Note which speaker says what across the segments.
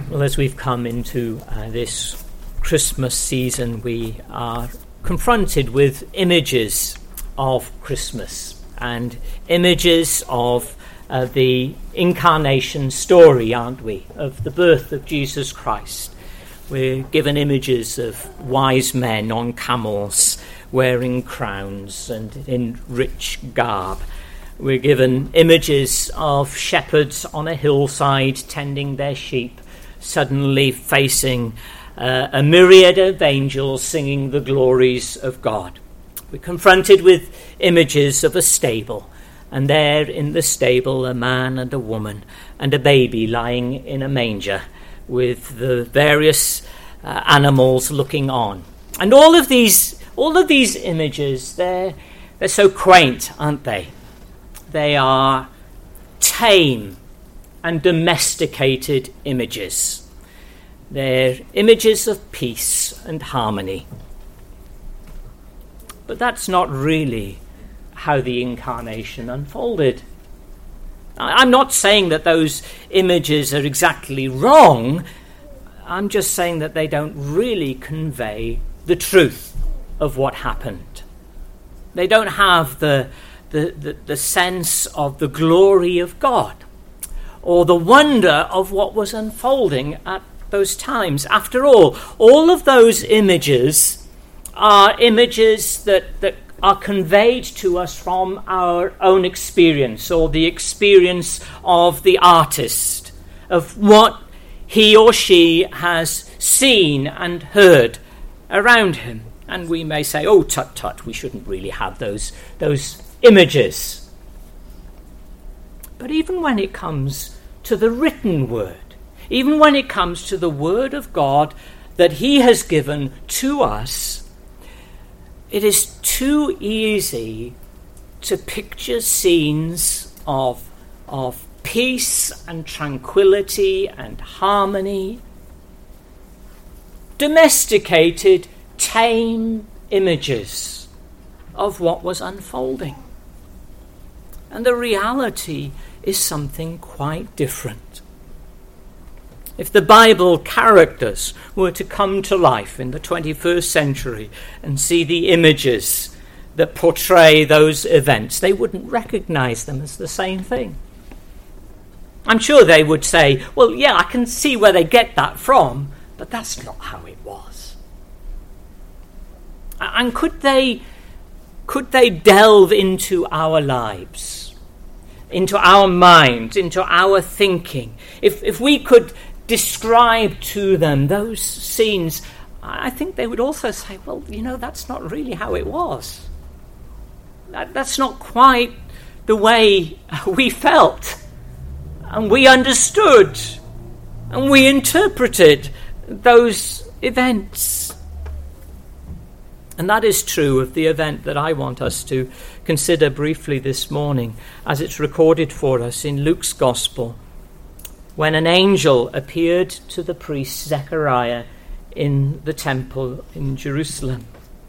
Speaker 1: Well, as we've come into this Christmas season, we are confronted with images of Christmas and images of the incarnation story, aren't we, of the birth of Jesus Christ. We're given images of wise men on camels wearing crowns and in rich garb. We're given images of shepherds on a hillside tending their sheep, suddenly facing a myriad of angels singing the glories of God. We're confronted with images of a stable, and there in the stable a man and a woman and a baby lying in a manger with the various animals looking on. And all of these images, they're so quaint, aren't they? They are tame and domesticated images. They're images of peace and harmony. But that's not really how the incarnation unfolded. I'm not saying that those images are exactly wrong. I'm just saying that they don't really convey the truth of what happened. They don't have the sense of the glory of God or the wonder of what was unfolding at those times. After all of those images are images that are conveyed to us from our own experience or the experience of the artist, of what he or she has seen and heard around him. And we may say, oh, tut, we shouldn't really have those images. But even when it comes to the written word, even when it comes to the word of God that he has given to us, it is too easy to picture scenes of peace and tranquility and harmony, domesticated, tame images of what was unfolding. And the reality is something quite different. If the Bible characters were to come to life in the 21st century and see the images that portray those events, they wouldn't recognize them as the same thing. I'm sure they would say, well, yeah, I can see where they get that from, but that's not how it was. And could they delve into our lives, into our minds, into our thinking? If we could describe to them those scenes, I think they would also say, well, that's not really how it was. That's not quite the way we felt, and we understood, and we interpreted those events. And that is true of the event that I want us to consider briefly this morning, as it's recorded for us in Luke's Gospel, when an angel appeared to the priest Zechariah in the temple in Jerusalem.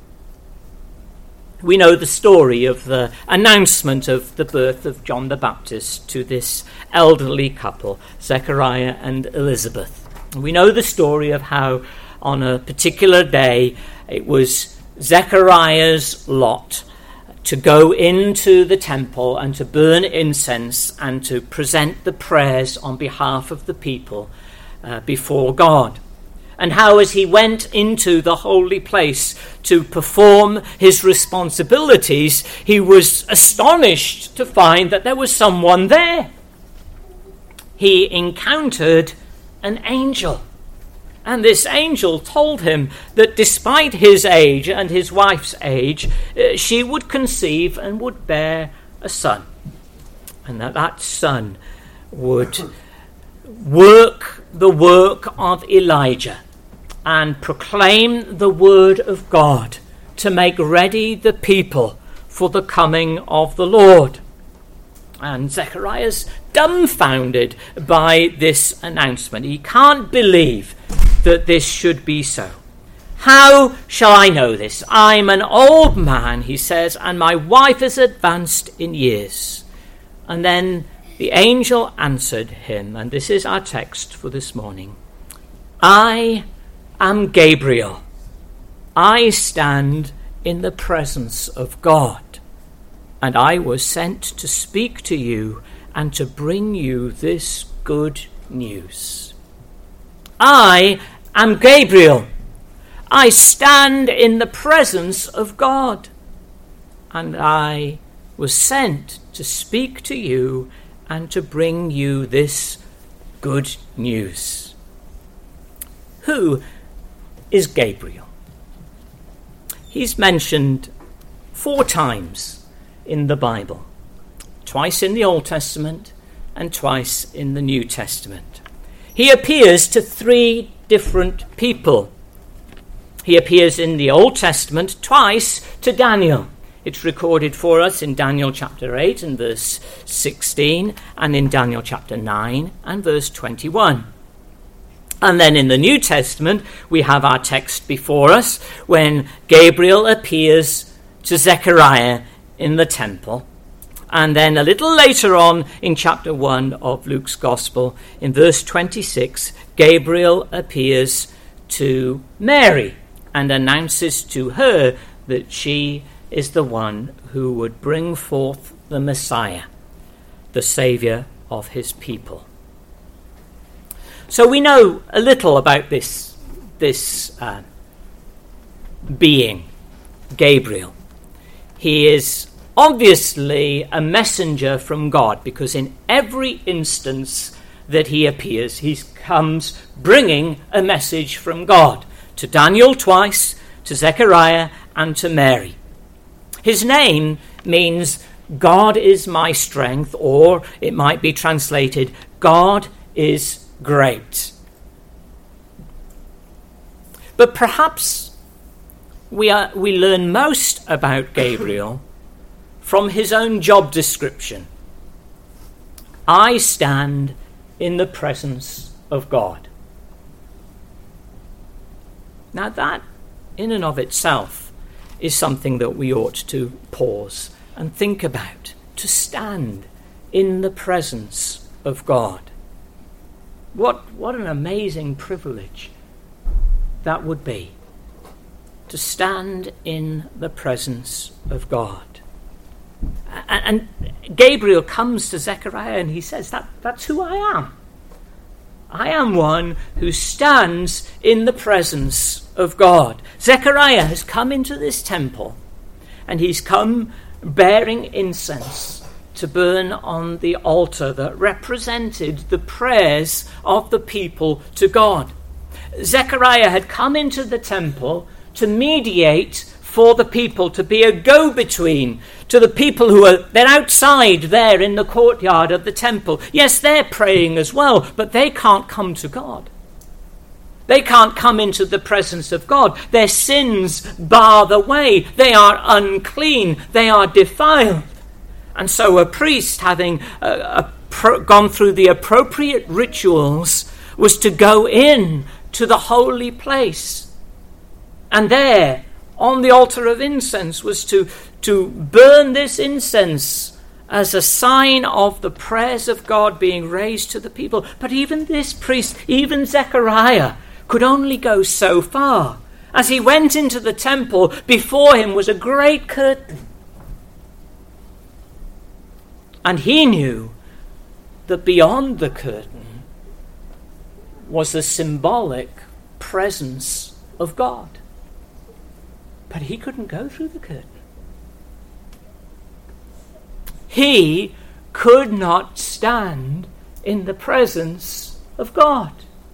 Speaker 1: We know the story of the announcement of the birth of John the Baptist to this elderly couple, Zechariah and Elizabeth. We know the story of how on a particular day it was Zechariah's lot to go into the temple and to burn incense and to present the prayers on behalf of the people before God. And how as he went into the holy place to perform his responsibilities, he was astonished to find that there was someone there. He encountered an angel. And this angel told him that despite his age and his wife's age, she would conceive and would bear a son. And that son would work the work of Elijah and proclaim the word of God to make ready the people for the coming of the Lord. And Zechariah's dumbfounded by this announcement. He can't believe that this should be so. How shall I know this? I'm an old man, he says, and my wife is advanced in years. And then the angel answered him, and this is our text for this morning. I am Gabriel. I stand in the presence of God, and I was sent to speak to you and to bring you this good news. I am Gabriel. I stand in the presence of God, and I was sent to speak to you and to bring you this good news. Who is Gabriel? He's mentioned 4 times in the Bible, twice in the Old Testament and twice in the New Testament. He appears to 3 different people. He appears in the Old Testament twice to Daniel. It's recorded for us in Daniel chapter 8 and verse 16, and in Daniel chapter 9 and verse 21. And then in the New Testament, we have our text before us when Gabriel appears to Zechariah in the temple. And then a little later on in chapter 1 of Luke's Gospel, in verse 26, Gabriel appears to Mary and announces to her that she is the one who would bring forth the Messiah, the Saviour of his people. So we know a little about this being, Gabriel. He is obviously a messenger from God, because in every instance that he appears, he comes bringing a message from God, to Daniel twice, to Zechariah, and to Mary. His name means God is my strength, or it might be translated, God is great. But perhaps we learn most about Gabriel from his own job description. I stand in the presence of God. Now that, in and of itself, is something that we ought to pause and think about. To stand in the presence of God. What an amazing privilege that would be, to stand in the presence of God. And Gabriel comes to Zechariah and he says, that's who I am. I am one who stands in the presence of God. Zechariah has come into this temple, and he's come bearing incense to burn on the altar that represented the prayers of the people to God. Zechariah had come into the temple to mediate for the people, to be a go-between to the people who are then outside there in the courtyard of the temple. Yes, they're praying as well, but they can't come to God. They can't come into the presence of God. Their sins bar the way. They are unclean. They are defiled. And so a priest, having gone through the appropriate rituals, was to go in to the holy place. And there, on the altar of incense, was to burn this incense as a sign of the prayers of God being raised to the people. But even this priest, even Zechariah, could only go so far. As he went into the temple, before him was a great curtain. And he knew that beyond the curtain was the symbolic presence of God. But he couldn't go through the curtain. He could not stand in the presence of God.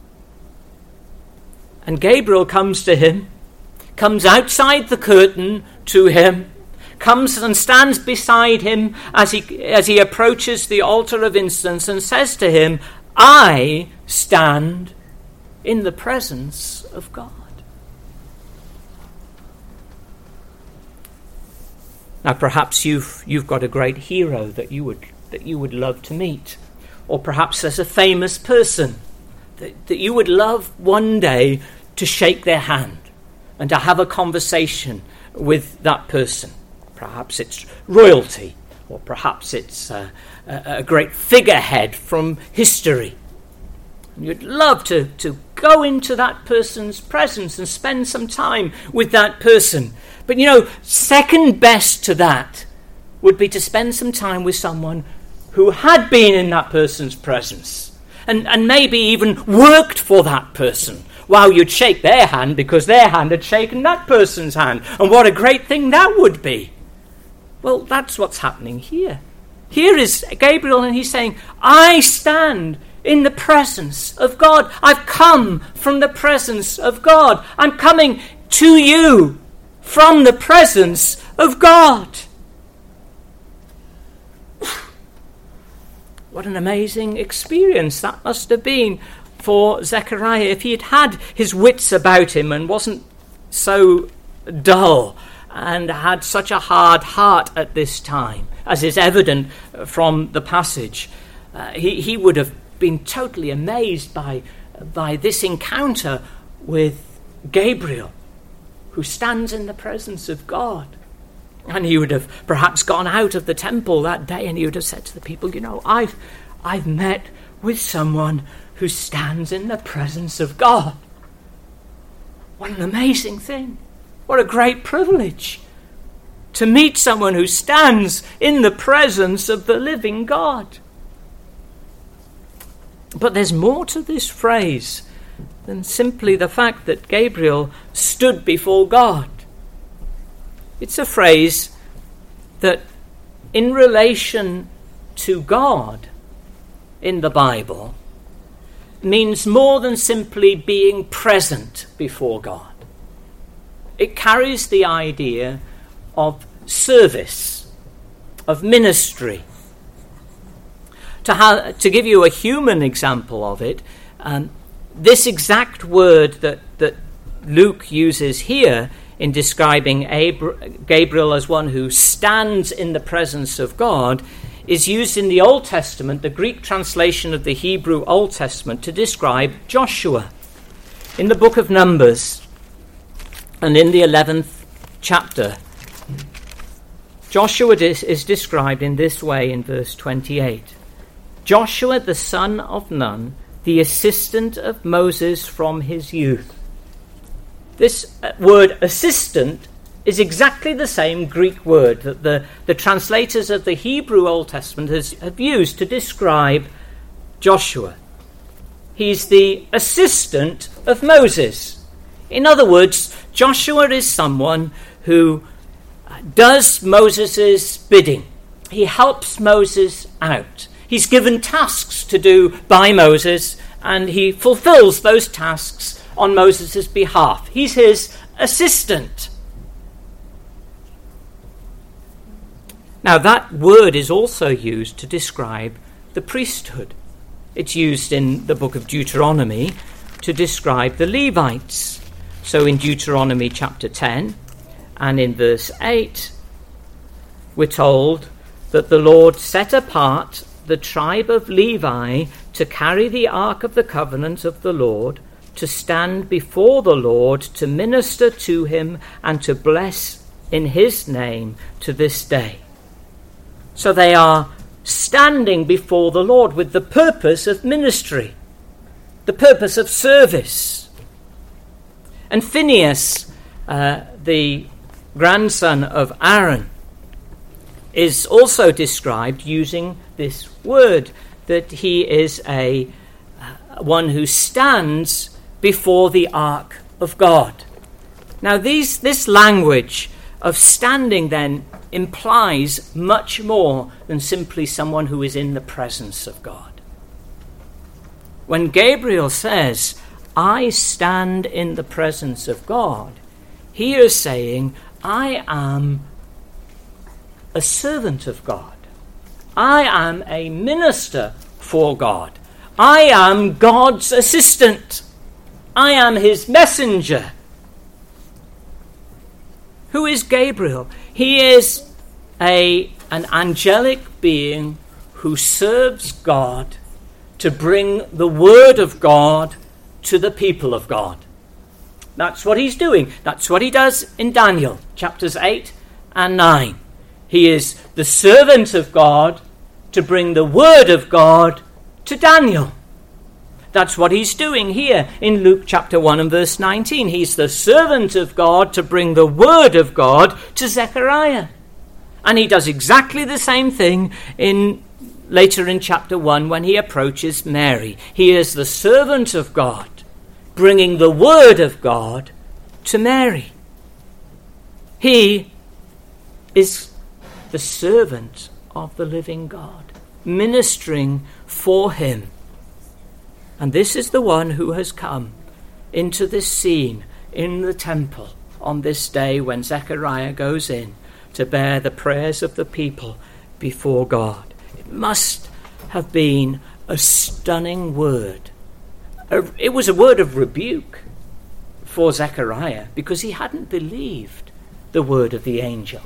Speaker 1: And Gabriel comes to him, comes outside the curtain to him, comes and stands beside him as he approaches the altar of incense, and says to him, I stand in the presence of God. Now perhaps you've got a great hero that you would love to meet, or perhaps there's a famous person that you would love one day to shake their hand and to have a conversation with that person. Perhaps it's royalty, or perhaps it's a great figurehead from history. And you'd love to go into that person's presence and spend some time with that person. But second best to that would be to spend some time with someone who had been in that person's presence and maybe even worked for that person. While you'd shake their hand because their hand had shaken that person's hand. And what a great thing that would be. Well, that's what's happening here. Here is Gabriel, and he's saying, I stand in the presence of God. I've come from the presence of God. I'm coming to you from the presence of God. What an amazing experience that must have been for Zechariah if he had had his wits about him and wasn't so dull and had such a hard heart at this time, as is evident from the passage. He would have been totally amazed by this encounter with Gabriel, who stands in the presence of God. And he would have perhaps gone out of the temple that day and he would have said to the people, I've met with someone who stands in the presence of God. What an amazing thing. What a great privilege to meet someone who stands in the presence of the living God. But there's more to this phrase than simply the fact that Gabriel stood before God. It's a phrase that, in relation to God in the Bible, means more than simply being present before God. It carries the idea of service, of ministry. To give you a human example of it, this exact word that Luke uses here in describing Gabriel as one who stands in the presence of God is used in the Old Testament, the Greek translation of the Hebrew Old Testament, to describe Joshua. In the book of Numbers, and in the 11th chapter, Joshua is described in this way in verse 28. Joshua the son of Nun, the assistant of Moses from his youth. This word assistant is exactly the same Greek word that the translators of the Hebrew Old Testament have used to describe Joshua. He's the assistant of Moses. In other words, Joshua is someone who does Moses' bidding. He helps Moses out. He's given tasks to do by Moses, and he fulfills those tasks on Moses' behalf. He's his assistant. Now, that word is also used to describe the priesthood. It's used in the book of Deuteronomy to describe the Levites. So in Deuteronomy chapter 10 and in verse 8, we're told that the Lord set apart the tribe of Levi to carry the ark of the covenant of the Lord, to stand before the Lord, to minister to him, and to bless in his name to this day. So they are standing before the Lord with the purpose of ministry, the purpose of service. And Phinehas, the grandson of Aaron, is also described using this word, that he is one who stands before the ark of God. Now this language of standing then implies much more than simply someone who is in the presence of God. When Gabriel says, I stand in the presence of God, he is saying, I am a servant of God. I am a minister for God. I am God's assistant. I am his messenger. Who is Gabriel? He is an angelic being who serves God to bring the word of God to the people of God. That's what he's doing. That's what he does in Daniel, chapters 8 and 9. He is the servant of God to bring the word of God to Daniel. That's what he's doing here in Luke chapter 1 and verse 19. He's the servant of God to bring the word of God to Zechariah. And he does exactly the same thing later in chapter 1 when he approaches Mary. He is the servant of God, bringing the word of God to Mary. He is the servant of the living God, ministering for him. And this is the one who has come into this scene in the temple on this day when Zechariah goes in to bear the prayers of the people before God. It must have been a stunning word. It was a word of rebuke for Zechariah because he hadn't believed the word of the angel.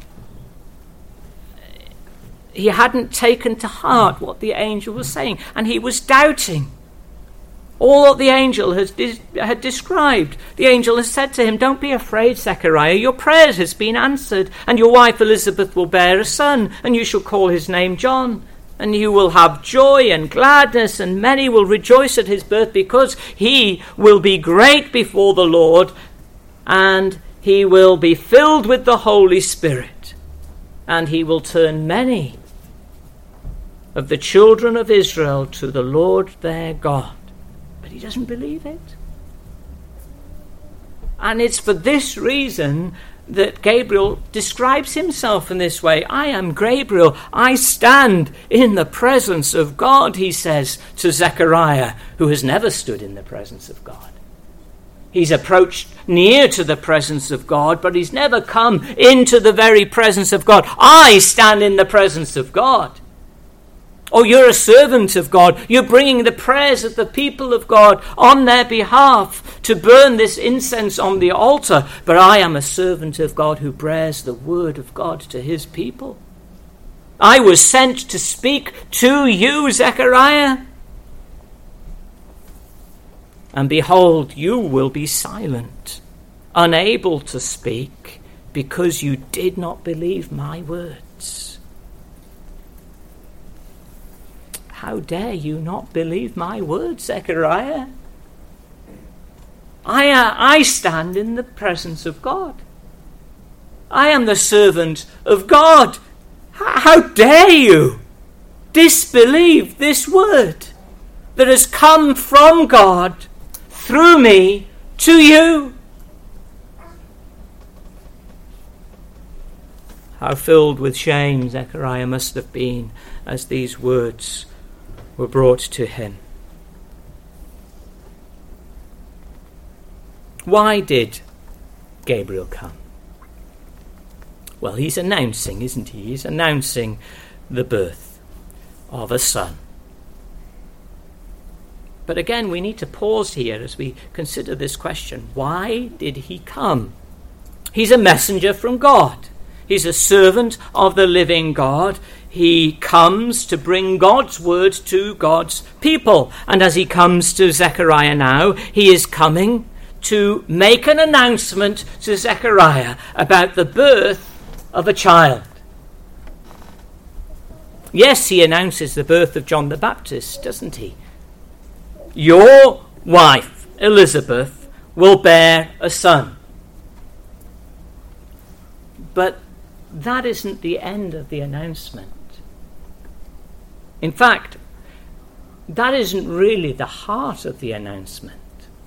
Speaker 1: He hadn't taken to heart what the angel was saying, and he was doubting all that the angel had described. The angel has said to him, "Don't be afraid, Zechariah. Your prayer has been answered, and your wife Elizabeth will bear a son, and you shall call his name John. And you will have joy and gladness, and many will rejoice at his birth, because he will be great before the Lord, and he will be filled with the Holy Spirit, and he will turn many of the children of Israel to the Lord their God." But he doesn't believe it. And it's for this reason that Gabriel describes himself in this way. "I am Gabriel. I stand in the presence of God," he says to Zechariah, who has never stood in the presence of God. He's approached near to the presence of God, but he's never come into the very presence of God. "I stand in the presence of God." Oh, you're a servant of God. You're bringing the prayers of the people of God on their behalf to burn this incense on the altar. But I am a servant of God who bears the word of God to his people. I was sent to speak to you, Zechariah. And behold, you will be silent, unable to speak, because you did not believe my words. How dare you not believe my words, Zechariah? I stand in the presence of God. I am the servant of God. How dare you disbelieve this word that has come from God through me to you? How filled with shame Zechariah must have been as these words were brought to him. Why did Gabriel come? Well, he's announcing, isn't he? He's announcing the birth of a son. But again, we need to pause here as we consider this question. Why did he come? He's a messenger from God. He's a servant of the living God. He comes to bring God's word to God's people. And as he comes to Zechariah now, he is coming to make an announcement to Zechariah about the birth of a child. Yes, he announces the birth of John the Baptist, doesn't he? Your wife, Elizabeth, will bear a son. But that isn't the end of the announcement. In fact, that isn't really the heart of the announcement.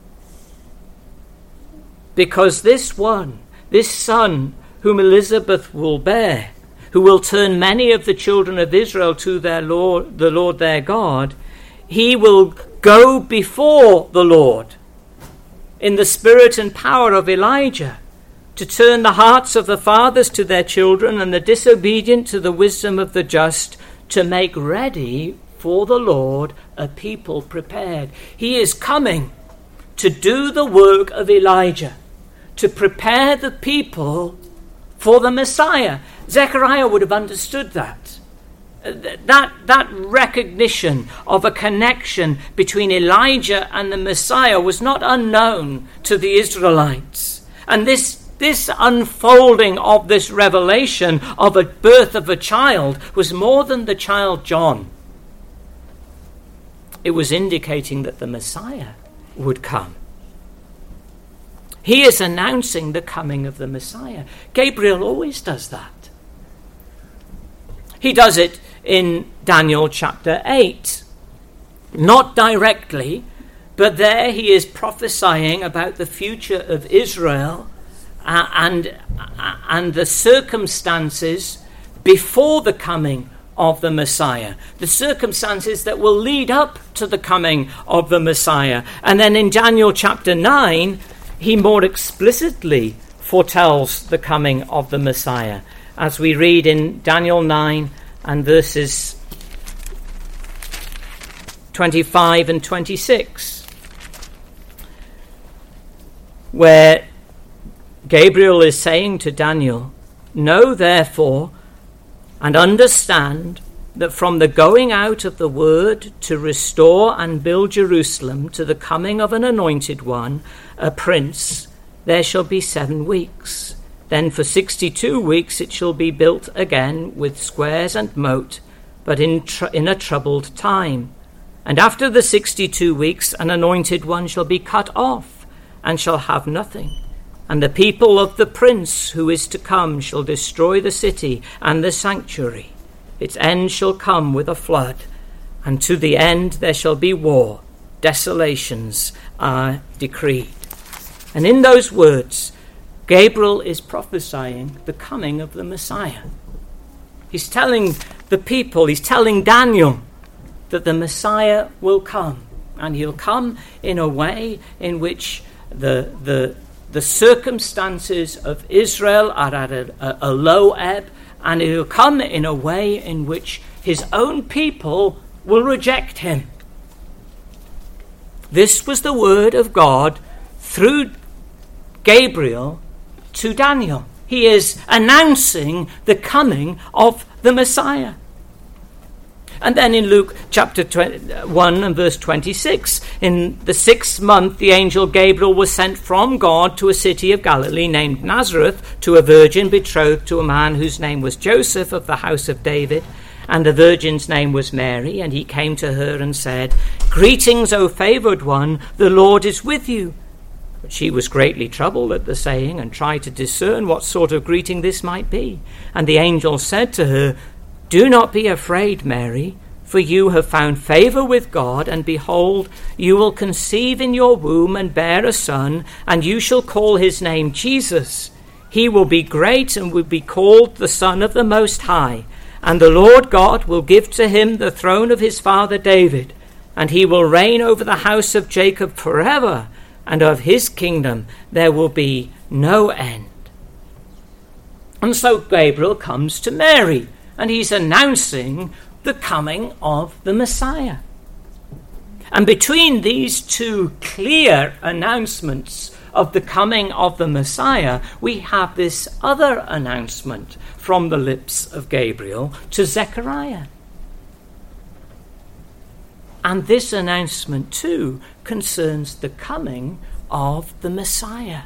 Speaker 1: Because this son whom Elizabeth will bear, who will turn many of the children of Israel to the Lord their God, he will go before the Lord in the spirit and power of Elijah, to turn the hearts of the fathers to their children and the disobedient to the wisdom of the just, to make ready for the Lord a people prepared. He is coming to do the work of Elijah, to prepare the people for the Messiah. Zechariah would have understood that. That recognition of a connection between Elijah and the Messiah was not unknown to the Israelites. And this unfolding of this revelation of a birth of a child was more than the child John. It was indicating that the Messiah would come. He is announcing the coming of the Messiah. Gabriel always does that. He does it in Daniel chapter 8. Not directly, but there he is prophesying about the future of Israel and the circumstances before the coming of the Messiah, the circumstances that will lead up to the coming of the Messiah. And then in Daniel chapter 9, he more explicitly foretells the coming of the Messiah, as we read in Daniel 9 and verses 25 and 26, where Gabriel is saying to Daniel, "Know therefore and understand that from the going out of the word to restore and build Jerusalem to the coming of an anointed one, a prince, there shall be 7 weeks. Then for 62 weeks it shall be built again with squares and moat, but in a troubled time. And after the 62 weeks an anointed one shall be cut off and shall have nothing. And the people of the prince who is to come shall destroy the city and the sanctuary. Its end shall come with a flood, and to the end there shall be war. Desolations are decreed." And in those words, Gabriel is prophesying the coming of the Messiah. He's telling the people, he's telling Daniel that the Messiah will come, and he'll come in a way in which the circumstances of Israel are at a low ebb, and he'll come in a way in which his own people will reject him. This was the word of God through Gabriel to Daniel. He is announcing the coming of the Messiah. And then in Luke chapter 1 and verse 26, in the 6th month, the angel Gabriel was sent from God to a city of Galilee named Nazareth, to a virgin betrothed to a man whose name was Joseph of the house of David. And the virgin's name was Mary. And he came to her and said, "Greetings, O favored one, the Lord is with you." But she was greatly troubled at the saying and tried to discern what sort of greeting this might be. And the angel said to her, "Do not be afraid, Mary, for you have found favor with God, and behold, you will conceive in your womb and bear a son, and you shall call his name Jesus. He will be great and will be called the Son of the Most High, and the Lord God will give to him the throne of his father David, and he will reign over the house of Jacob forever, and of his kingdom there will be no end." And so Gabriel comes to Mary, and he's announcing the coming of the Messiah. And between these two clear announcements of the coming of the Messiah, we have this other announcement from the lips of Gabriel to Zechariah. And this announcement too concerns the coming of the Messiah.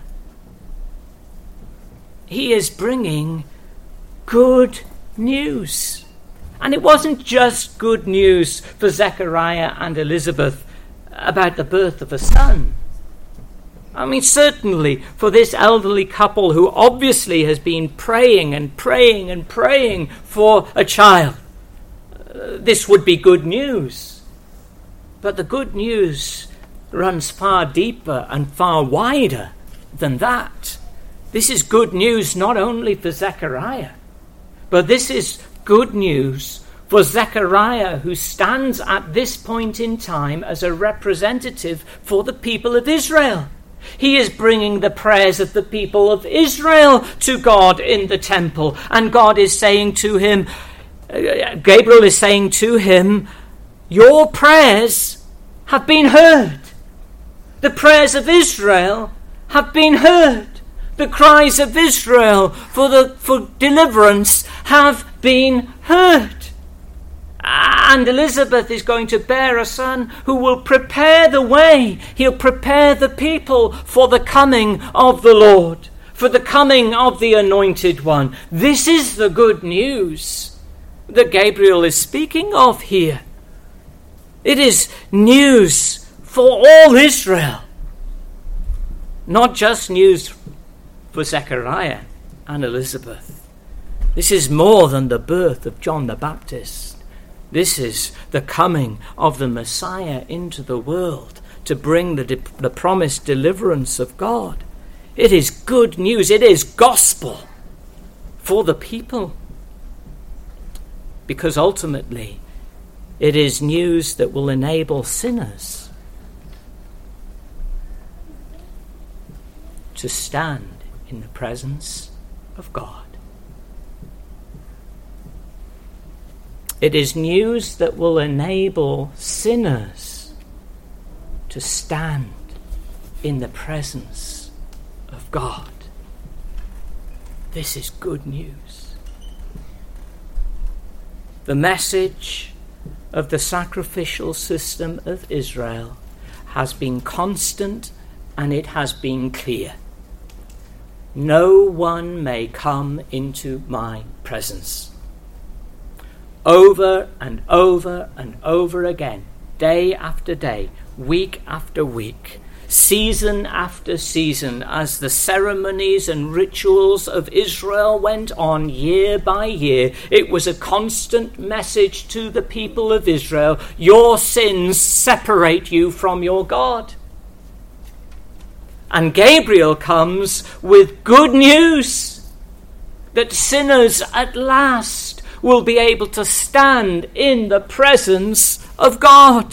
Speaker 1: He is bringing good news. And it wasn't just good news for Zechariah and Elizabeth about the birth of a son. I mean, certainly for this elderly couple who obviously has been praying and praying and praying for a child, this would be good news. But the good news runs far deeper and far wider than that. This is good news not only for Zechariah, but this is good news for Zechariah, who stands at this point in time as a representative for the people of Israel. He is bringing the prayers of the people of Israel to God in the temple. And God is saying to him, Gabriel is saying to him, your prayers have been heard. The prayers of Israel have been heard. The cries of Israel for deliverance have been heard. And Elizabeth is going to bear a son who will prepare the way. He'll prepare the people for the coming of the Lord, for the coming of the Anointed One. This is the good news that Gabriel is speaking of here. It is news for all Israel. Not just news for Zechariah and Elizabeth. This is more than the birth of John the Baptist. This is the coming of the Messiah into the world to bring the promised deliverance of God. It is good news. It is gospel for the people. Because ultimately, it is news that will enable sinners to stand in the presence of God. It is news that will enable sinners to stand in the presence of God. This is good news. The message of the sacrificial system of Israel has been constant and it has been clear. No one may come into my presence. Over and over and over again, day after day, week after week, season after season, as the ceremonies and rituals of Israel went on year by year, it was a constant message to the people of Israel: your sins separate you from your God. And Gabriel comes with good news that sinners at last will be able to stand in the presence of God.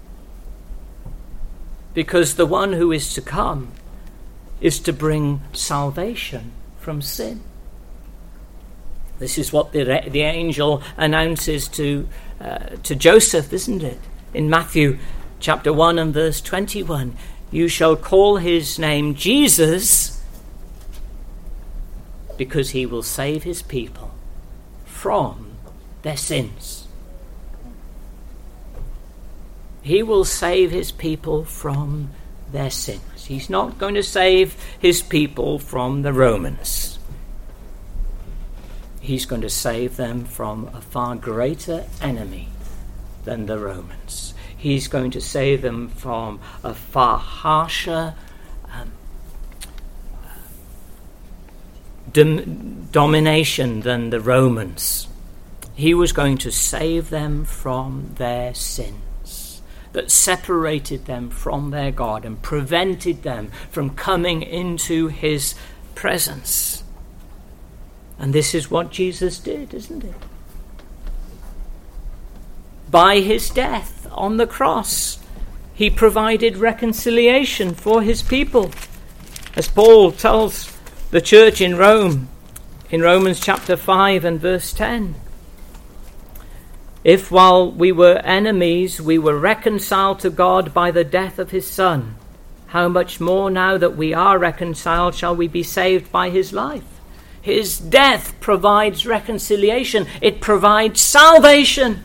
Speaker 1: Because the one who is to come is to bring salvation from sin. This is what the angel announces to Joseph, isn't it? In Matthew chapter 1 and verse 21, you shall call his name Jesus, because he will save his people from their sins. He will save his people from their sins. He's not going to save his people from the Romans. He's going to save them from a far greater enemy than the Romans. He's going to save them from a far harsher domination than the Romans. He was going to save them from their sins that separated them from their God and prevented them from coming into his presence. And this is what Jesus did, isn't it? By his death on the cross, he provided reconciliation for his people. As Paul tells the church in Rome, in Romans chapter 5 and verse 10, if while we were enemies, we were reconciled to God by the death of his Son, how much more now that we are reconciled shall we be saved by his life? His death provides reconciliation. It provides salvation.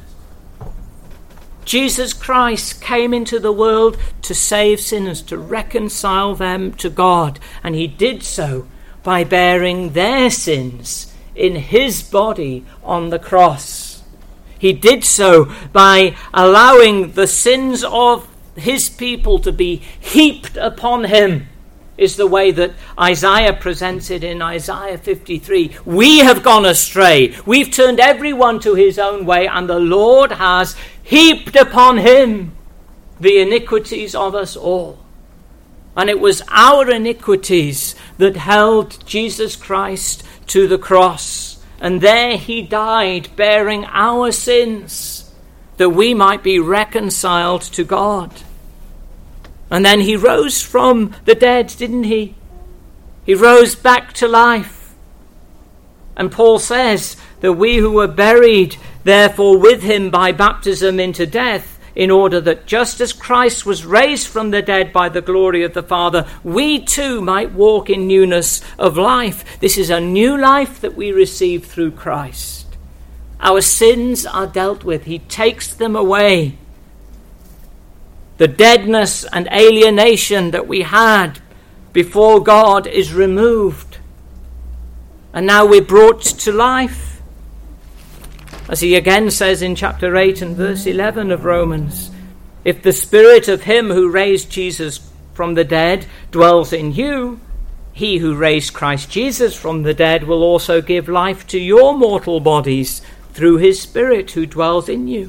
Speaker 1: Jesus Christ came into the world to save sinners, to reconcile them to God. And he did so by bearing their sins in his body on the cross. He did so by allowing the sins of his people to be heaped upon him, is the way that Isaiah presents it in Isaiah 53. We have gone astray. We've turned everyone to his own way, and the Lord has heaped upon him the iniquities of us all. And it was our iniquities that held Jesus Christ to the cross. And there he died, bearing our sins, that we might be reconciled to God. And then he rose from the dead, didn't he? He rose back to life. And Paul says that we who were buried, therefore, with him by baptism into death, in order that just as Christ was raised from the dead by the glory of the Father, we too might walk in newness of life. This is a new life that we receive through Christ. Our sins are dealt with. He takes them away. The deadness and alienation that we had before God is removed. And now we're brought to life. As he again says in chapter 8 and verse 11 of Romans, If the Spirit of him who raised Jesus from the dead dwells in you, he who raised Christ Jesus from the dead will also give life to your mortal bodies through his Spirit who dwells in you.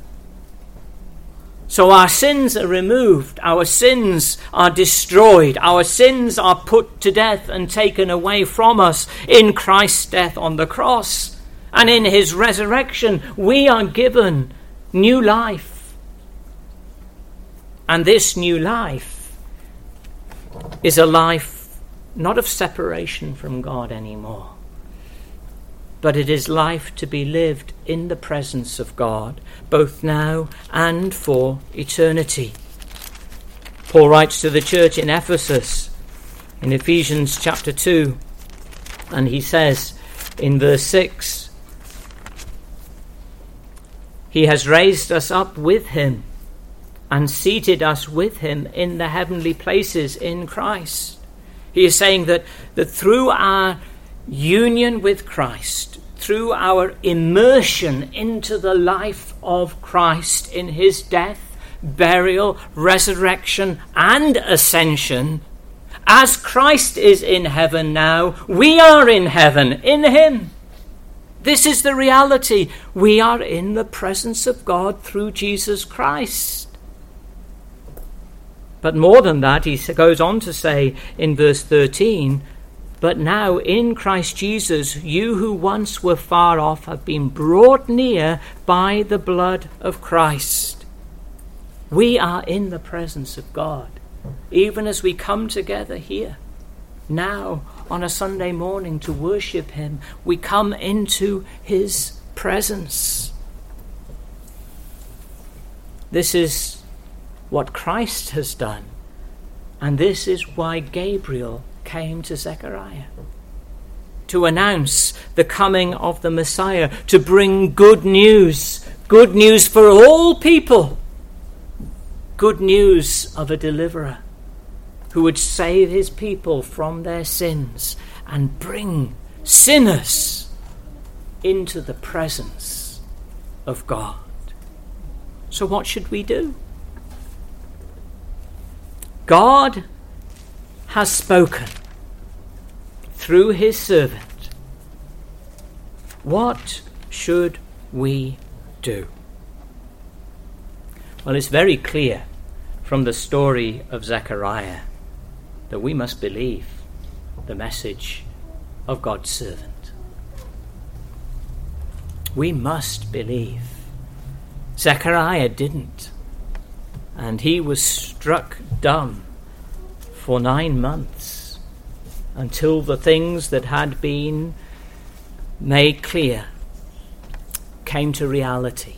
Speaker 1: So our sins are removed, our sins are destroyed, our sins are put to death and taken away from us in Christ's death on the cross. And in his resurrection, we are given new life. And this new life is a life not of separation from God anymore, but it is life to be lived in the presence of God, both now and for eternity. Paul writes to the church in Ephesus in Ephesians chapter 2, and he says in verse 6, he has raised us up with him and seated us with him in the heavenly places in Christ. He is saying that through our union with Christ, through our immersion into the life of Christ in his death, burial, resurrection, and ascension, as Christ is in heaven now, we are in heaven in him. This is the reality. We are in the presence of God through Jesus Christ. But more than that, he goes on to say in verse 13, but now in Christ Jesus, you who once were far off have been brought near by the blood of Christ. We are in the presence of God, even as we come together here now on a Sunday morning to worship him. We come into his presence. This is what Christ has done, and this is why Gabriel came to Zechariah, to announce the coming of the Messiah, to bring good news for all people, good news of a deliverer who would save his people from their sins and bring sinners into the presence of God. So what should we do? God has spoken through his servant. What should we do? Well, it's very clear from the story of Zechariah that we must believe the message of God's servant. We must believe. Zechariah didn't, and he was struck dumb for 9 months until the things that had been made clear came to reality.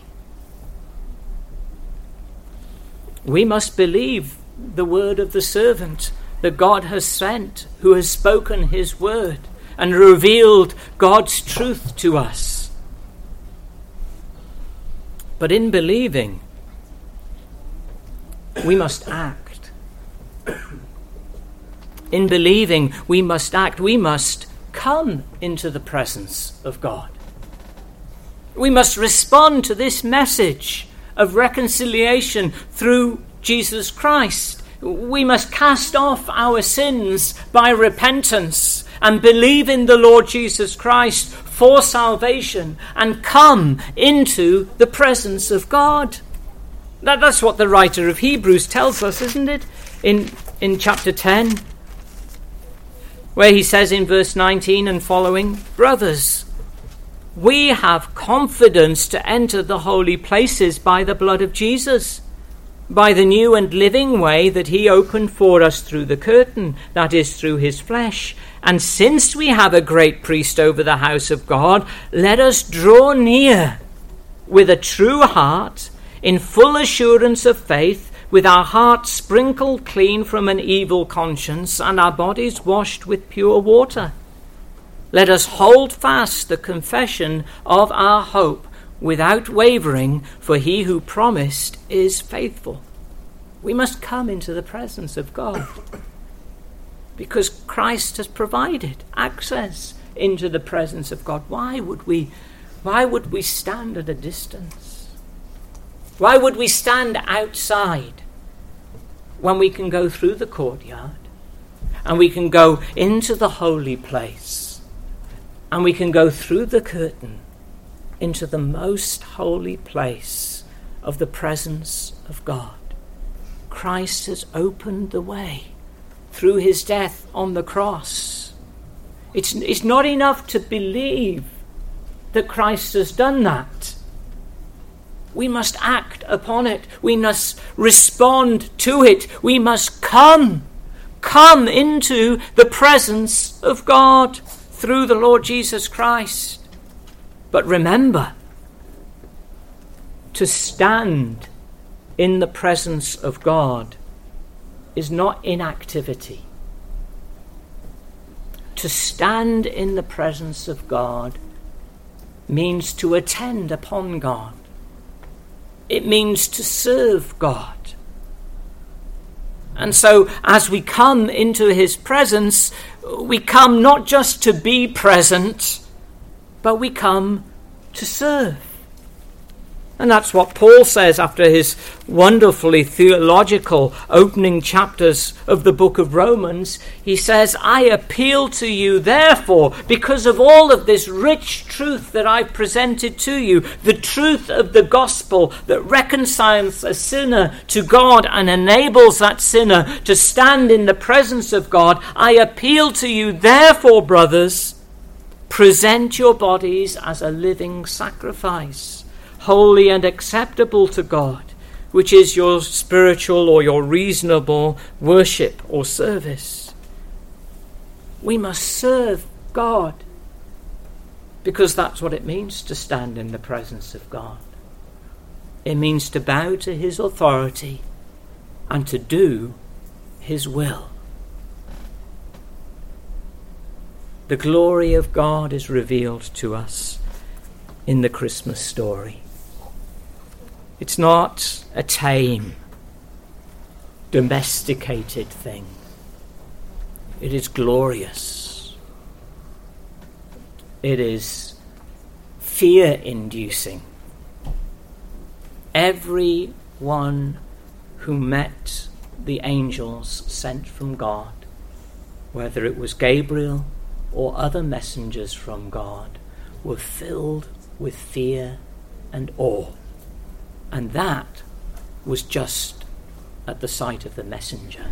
Speaker 1: We must believe the word of the servant that God has sent, who has spoken his word and revealed God's truth to us. But in believing, we must act. In believing, we must act. We must come into the presence of God. We must respond to this message of reconciliation through Jesus Christ. We must cast off our sins by repentance and believe in the Lord Jesus Christ for salvation and come into the presence of God. That's what the writer of Hebrews tells us, isn't it? In chapter 10, where he says in verse 19 and following, brothers, we have confidence to enter the holy places by the blood of Jesus, by the new and living way that he opened for us through the curtain, that is, through his flesh. And since we have a great priest over the house of God, let us draw near with a true heart, in full assurance of faith, with our hearts sprinkled clean from an evil conscience and our bodies washed with pure water. Let us hold fast the confession of our hope without wavering, for he who promised is faithful. We must come into the presence of God because Christ has provided access into the presence of God. Why would we stand at a distance? Why would we stand outside when we can go through the courtyard and we can go into the holy place and we can go through the curtain into the most holy place of the presence of God? Christ has opened the way through his death on the cross. It's not enough to believe that Christ has done that. We must act upon it. We must respond to it. We must come into the presence of God through the Lord Jesus Christ. But remember, to stand in the presence of God is not inactivity. To stand in the presence of God means to attend upon God. It means to serve God. And so as we come into his presence, we come not just to be present, but we come to serve. And that's what Paul says after his wonderfully theological opening chapters of the book of Romans. He says, I appeal to you, therefore, because of all of this rich truth that I've presented to you, the truth of the gospel that reconciles a sinner to God and enables that sinner to stand in the presence of God. I appeal to you, therefore, brothers, present your bodies as a living sacrifice, holy and acceptable to God, which is your spiritual or your reasonable worship or service. We must serve God because that's what it means to stand in the presence of God. It means to bow to his authority and to do his will. The glory of God is revealed to us in the Christmas story. It's not a tame, domesticated thing. It is glorious. It is fear-inducing. Everyone who met the angels sent from God, whether it was Gabriel or other messengers from God, were filled with fear and awe. And that was just at the sight of the messenger.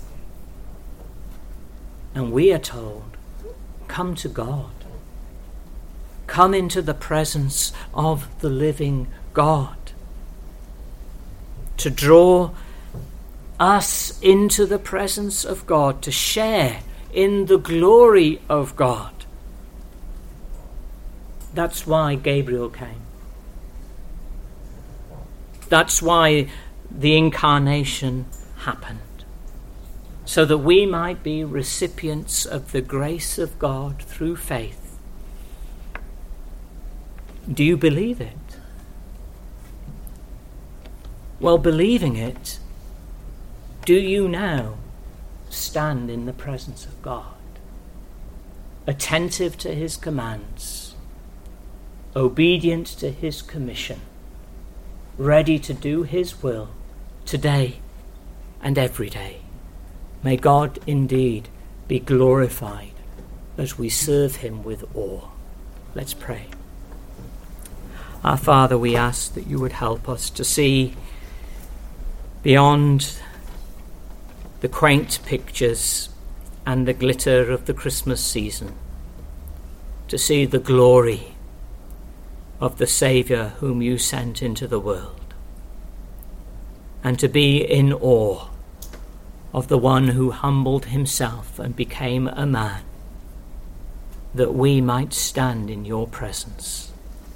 Speaker 1: And we are told, come to God. Come into the presence of the living God. To draw us into the presence of God, to share in the glory of God. That's why Gabriel came. That's why the incarnation happened, so that we might be recipients of the grace of God through faith. Do you believe it? Well, believing it, do you now stand in the presence of God, attentive to his commands, obedient to his commission, ready to do his will today and every day? May God indeed be glorified as we serve him with awe. Let's pray. Our Father, we ask that you would help us to see beyond the quaint pictures and the glitter of the Christmas season, to see the glory of the Saviour whom you sent into the world, and to be in awe of the one who humbled himself and became a man, that we might stand in your presence.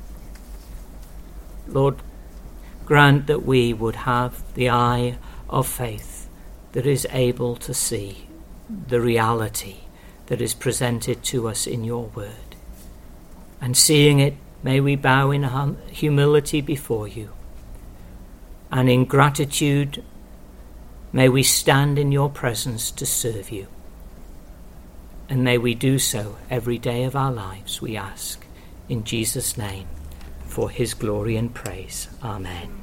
Speaker 1: Lord, grant that we would have the eye of faith that is able to see the reality that is presented to us in your word. And seeing it, may we bow in humility before you. And in gratitude, may we stand in your presence to serve you. And may we do so every day of our lives, we ask, in Jesus' name, for his glory and praise. Amen.